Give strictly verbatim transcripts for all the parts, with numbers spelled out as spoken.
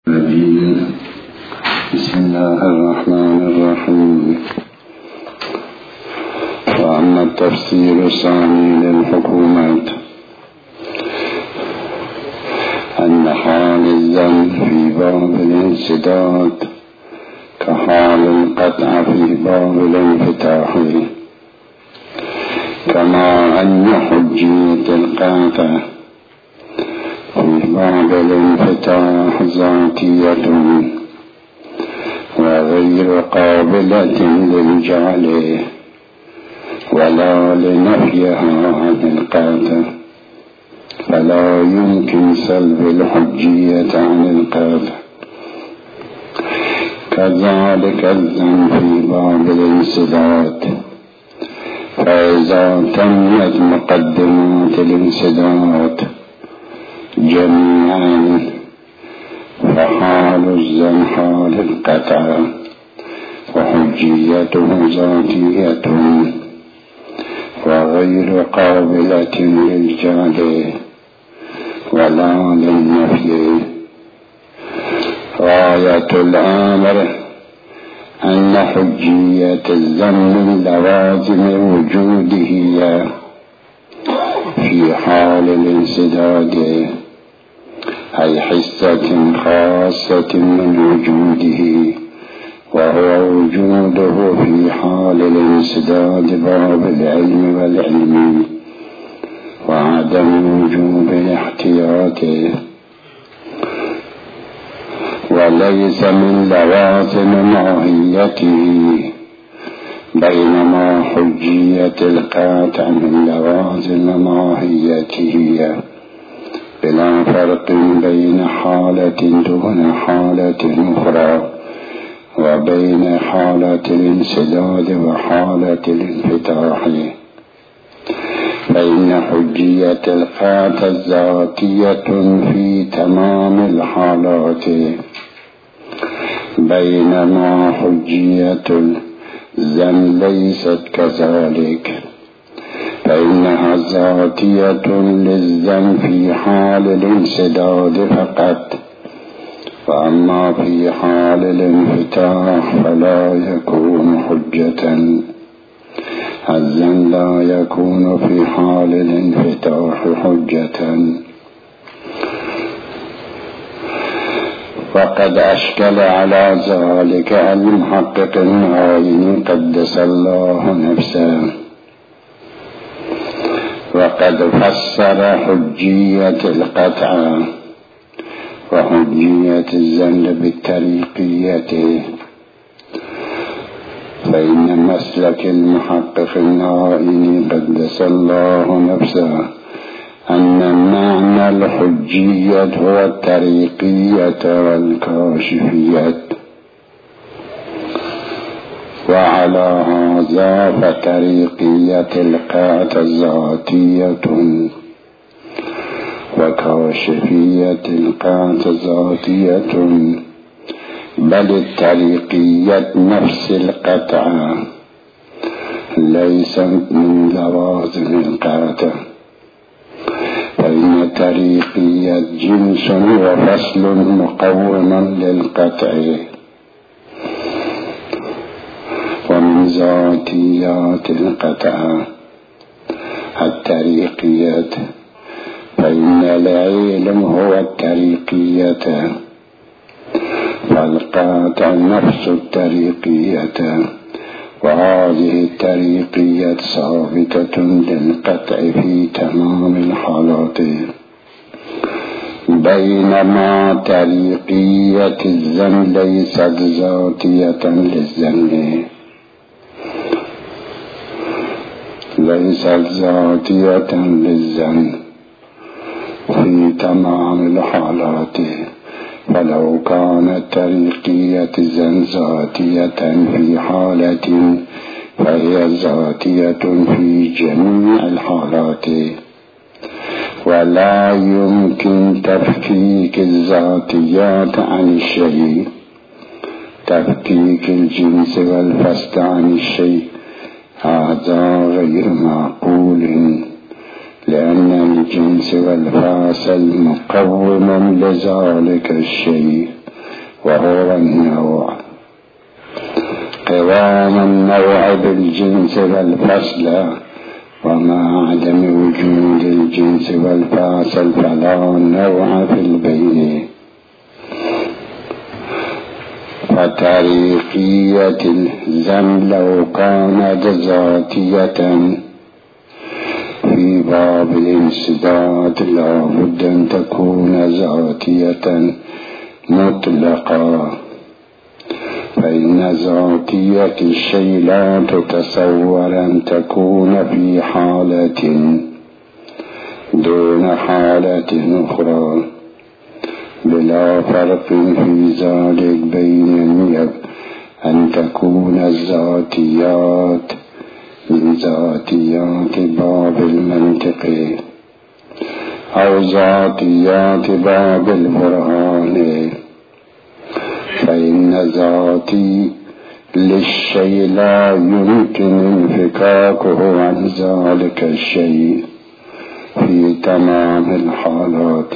بسم الله الرحمن الرحيم. وأما التفسير الثاني للحكومات أن حال الذنب في باب الانسداد كحال القطع في باب الانفتاح، كما أن حجية القطع في باب الانفتاح ذاتية وغير قابلة للجعل ولا لنفيها عن القاطع، فلا يمكن سلب الحجية عن القاطع. كذلك الذنب في باب الانسداد، فإذا تمت مقدمات الانسداد جميعا فحال الذنب حال القطع وحجيته ذاتية وغير قابلة للجعل ولا للنفي. غاية الأمر أن حجية الذنب من لوازم وجوده في حال الانسداد، أي حصة خاصة من وجوده، وهو وجوده في حال الانسداد باب العلم والعلم، وعدم وجوب الاحتياط، وليس من لوازم ماهيته، بينما حجية القاطع من لوازم ماهيته، بلا فرق بين حالة دون حالة أخرى، وبين حالة الانسداد وحالة الانفتاح. فإن حجية القاطع ذاتية في تمام الحالات، بينما حجية الذنب ليست كذلك، فإنها ذاتية للذنب في حال الانسداد فقط، وأما في حال الانفتاح فلا يكون حجة. الذنب لا يكون في حال الانفتاح حجة. وقد أشكل على ذلك المحقق العين قدس الله نفسه، وقد فسر حجية القطع وحجية الذنب بالطريقية. فإن مسلك المحقق العين قدس الله نفسه أن معنى الحجية هو الطريقية والكاشفية، وعلى هذا فطريقية القاطع ذاتية وكاشفية القاطع ذاتية، بل الطريقية نفس القطع ليست من لوازم القاطع، فإن طريقية جنس وفصل مقوم للقطع، ومن ذاتيات القطع الطريقية، فإن العلم هو الطريقية، فالقاطع نفس الطريقية، وهذه الطريقية ثابتة للقطع في تمام الحالات، بينما طريقية الذنب ليست ذاتية للذنب، ليست ذاتية للذنب في تمام الحالات. فلو كانت طريقية الذنب ذاتية في حالة فهي ذاتية في جميع الحالات، ولا يمكن تفكيك الذاتيات عن الشيء، تفكيك الجنس والفصل عن الشيء، هذا غير معقول، لأن الجنس والفاصل مقوم لذلك الشيء وهو النوع. قوام النوع بالجنس والفصل، ومع عدم وجود الجنس والفاصل فلا نوع في البين. فتاريخية الزم لو كانت ذاتية في باب الانسداد لا بد أن تكون ذاتية مطلقة، فإن ذاتية الشيء لا تتصور أن تكون في حالة دون حالة أخرى، بلا فرق في ذلك بين أن تكون الذاتيات من ذاتيات باب المنطق أو ذاتيات باب البرهان. فإن ذاتي للشيء لا يمكن انفكاكه عن ذلك الشيء في تمام الحالات،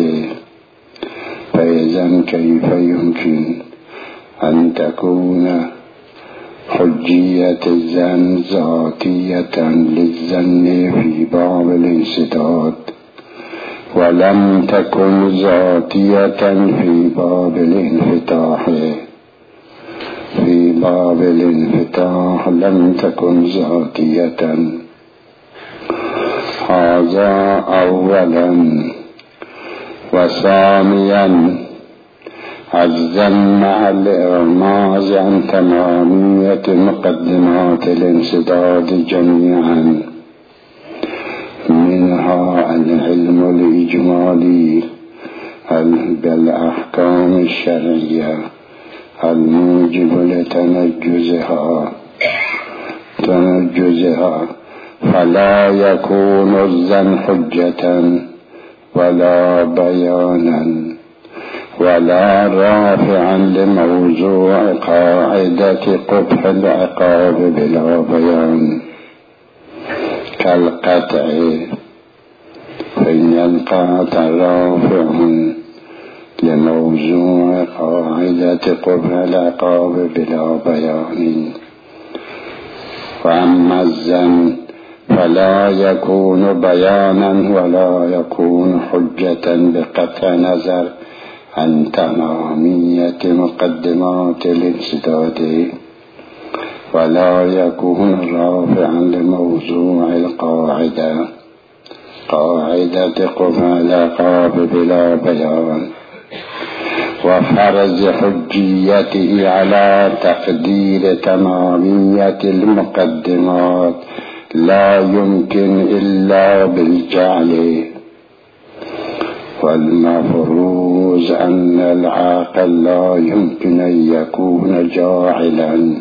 فإذا كيف يمكن أن تكون حجية الظن ذاتية للظن في باب الانسداد ولم تكن ذاتية في باب الانفتاح؟ في باب الانفتاح لم تكن ذاتية. هذا أولا. وثانيا الظن مع الإغماز عن تمامية مقدمات الانسداد جميعا، منها العلم الإجمالي بالأحكام الشرعية الموجب لتنجزها تنجزها فلا يكون الظن حجة ولا بيانا ولا رافعا لموضوع قاعدة قبح العقاب بلا بيان كالقطع، فإن القطع رافع لموضوع قاعدة قبح العقاب بلا بيان. وأما الظن فلا يكون بيانا ولا يكون حجة بقطع نظر عن تمامية مقدمات الانسداد، ولا يكون رافعا لموضوع القاعدة قاعدة قبح العقاب بلا بيان. وفرض حجيته على تقدير تمامية المقدمات لا يمكن إلا بالجعل، والمفروض أن العاقل لا يمكن أن يكون جاعلا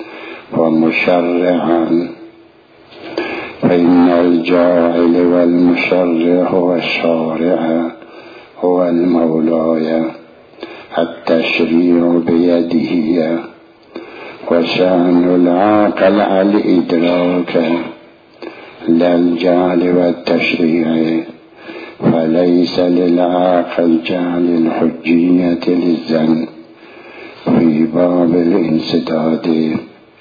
ومشرعا، فإن الجاعل والمشرع هو الشارع هو المولاي، التشريع بيده، وشأن العاقل على الإدراك لا الجعل والتشريع، فليس للعاقل جعل الحجية للظن في باب الانسداد.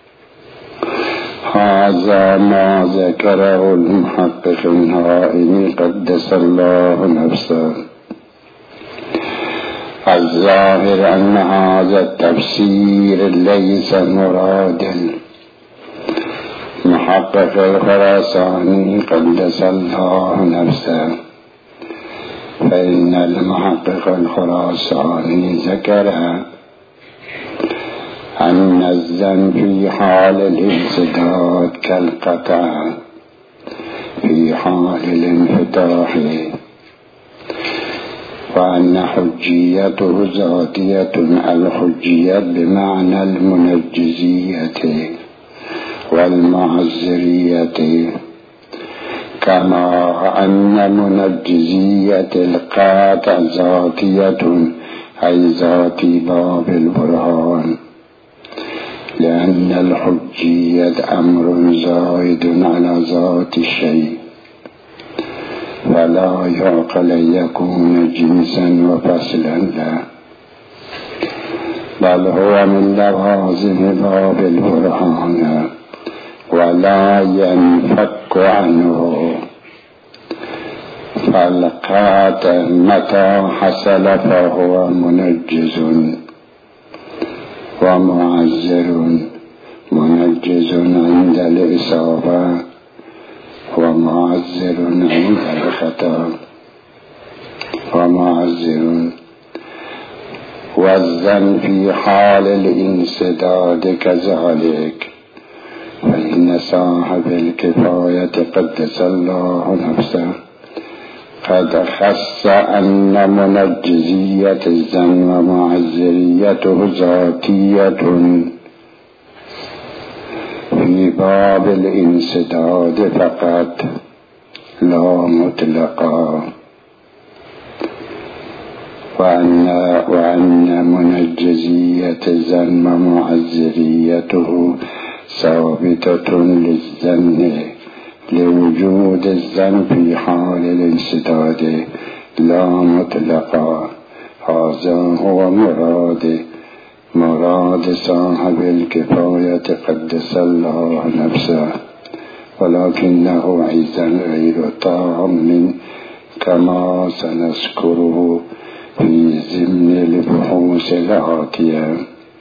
هذا ما ذكره المحقق الهائل قدس الله نفسه. الظاهر أن هذا التفسير ليس مراد المحقق الخراساني قدس الله نفسه، فإن المحقق الخراساني ذكر أن الظن في حال الانسداد كالقطع في حال الانفتاح، وأن حجيته ذاتية الحجية بمعنى المنجزية والمعذرية، كما أن منجزية القاطع ذاتية أي ذات باب البرهان، لأن الحجية أمر زائد على ذات الشيء، فلا يعقل أن يكون جنسا وفصلا له. بل هو من لوازم باب البرهان ولا ينفك عنه. فالقاطع متى حصل فهو منجز ومعزر، منجز عند الإصابة ومعزر عند الخطأ ومعزر. والظن في حال الانسداد كذلك، فإن صاحب الكفاية قدس الله نفسه قد خص أن منجزية الظن ومعزريته ذاتية في باب الانسداد فقط لا مطلقا، وأن, وأن منجزية الظن ومعزريته ثابتة للظن لوجود الظن في حال الانسداد لا مطلقا. هذا هو مراد مراد صاحب الكفاية قدس الله نفسه، ولكنه أيضا غير تام كما سنذكره في ضمن البحوث الآتية.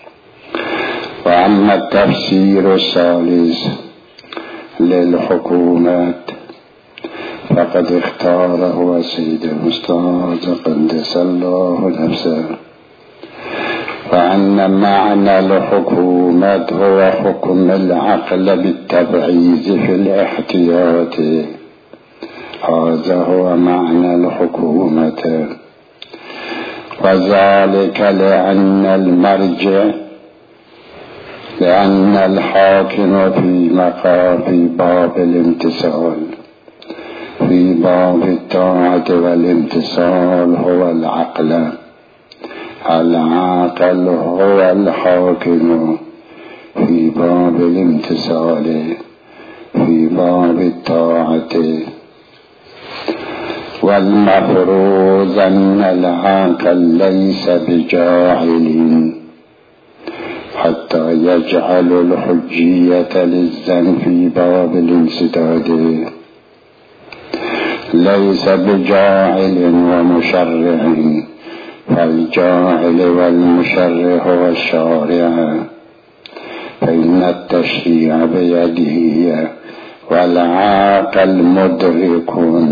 وأما التفسير الثالث للحكومات فقد اختاره السيد الأستاذ قدس الله نفسه، وأن معنى الحكومة هو حكم العقل بالتبعيض في الاحتياط. هذا هو معنى الحكومة، وذلك لأن المرجع لأن الحاكم في مقام في باب الامتثال في باب الطاعة والامتثال هو العقل. العاقل هو الحاكم في باب الامتثال في باب الطاعة. والمفروض أن العاقل ليس بجاهل حتى يجعل الحجية للظن في باب الانسداد، ليس بجاهل ومشرع، فالجاهل والمشرع هو الشارع، فإن التشريع بيده، والعاقل مدرك،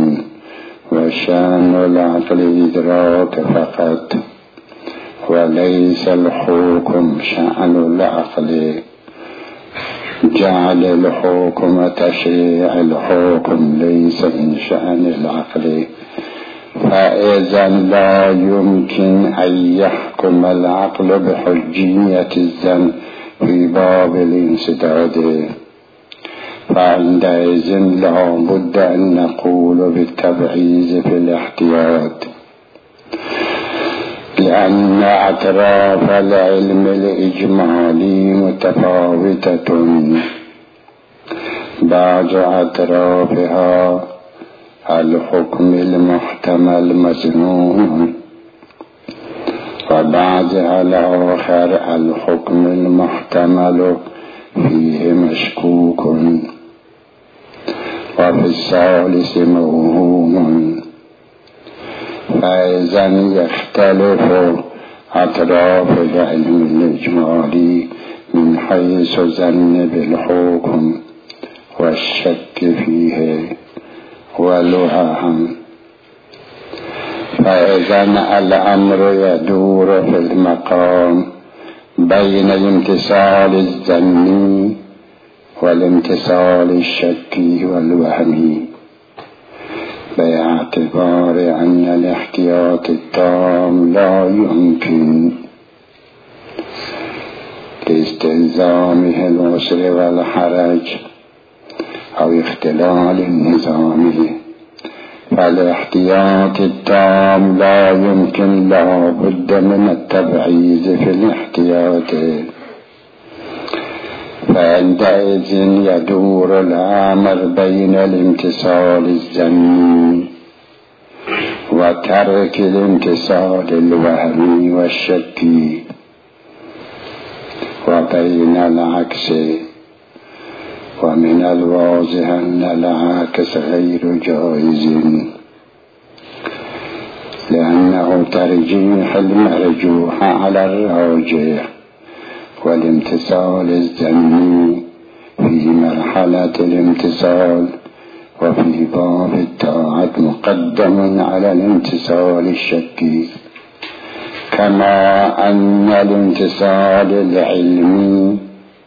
وشان العقل إدراك فقط، وليس الحكم شأن العقل. جعل الحكم تشريع الحكم ليس من شأن العقل، فإذا لا يمكن أن يحكم العقل بحجية الظن في باب الانسداد، فعندئذ لا بد أن نقول بالتبعيض في الاحتياط، لأن أطراف العلم الإجمالي متفاوتة، بعض أطرافها الحكم المحتمل مظنون، وبعضها الآخر الحكم المحتمل فيه مشكوك، وفي الثالث موهوم. فإذا يختلف أطراف العلم الإجمالي من حيث ظن بالحكم والشك فيه والوهم. فإذا الأمر يدور في المقام بين الامتثال الظني والامتثال الشكي والوهمي، باعتبار أن الاحتياط التام لا يمكن لاستلزامه العسر والحرج أو اختلال النظام، فالاحتياط التام لا يمكن، لا بد من التبعيض في الاحتياط. فعندئذ يدور الأمر بين الامتثال الظني وترك الامتثال الوهمي والشكي، بين العكس، ومن الواضح أن العكس غير جائز، لأنه ترجيح المرجوح على الراجح، والامتثال الذمي في مرحلة الامتثال وفي باب الطاعة مقدم على الامتثال الشكي، كما أن الامتثال العلمي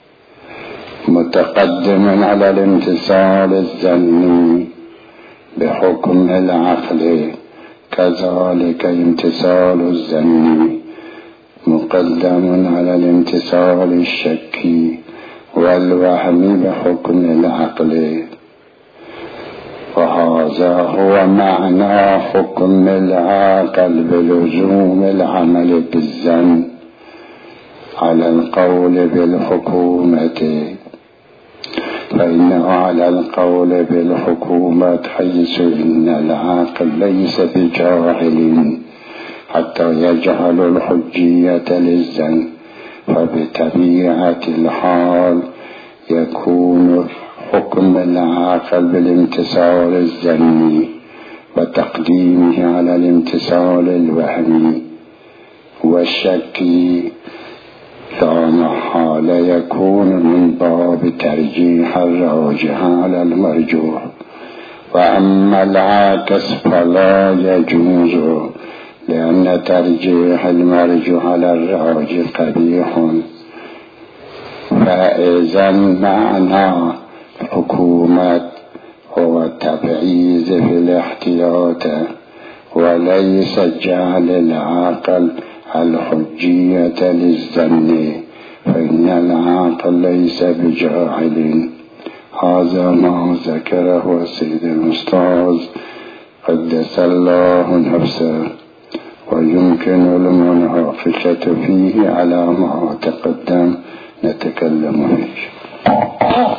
متقدم على الامتثال الظني بحكم العقل، كذلك امتثال الظني مقدم على الامتثال الشكي والوهم بحكم العقل. وهذا هو معنى حكم العقل بلزوم العمل بالظن على القول بالحكومة، فإنه على القول بالحكومة حيث إن العاقل ليس بجاهل حتى يجهل الحجية للظن، فبطبيعة الحال يكون حكم العاقل بالامتثال الظني وتقديمه على الامتثال الوهمي والشكي لا محالة يكون من باب ترجيح الراجح على المرجوح. وأما العكس فلا يجوز، لأن ترجيح المرجوح على الراجح قبيح، فإذا معنى الحكومة هو التبعيض في الاحتياط وليس جعل العقل الحجية للظن، فإن العقل ليس بجاهل. هذا ما ذكره السيد الأستاذ قدس الله نفسه، ويمكن المناقشة فيه على ما تقدم نتكلم فيه.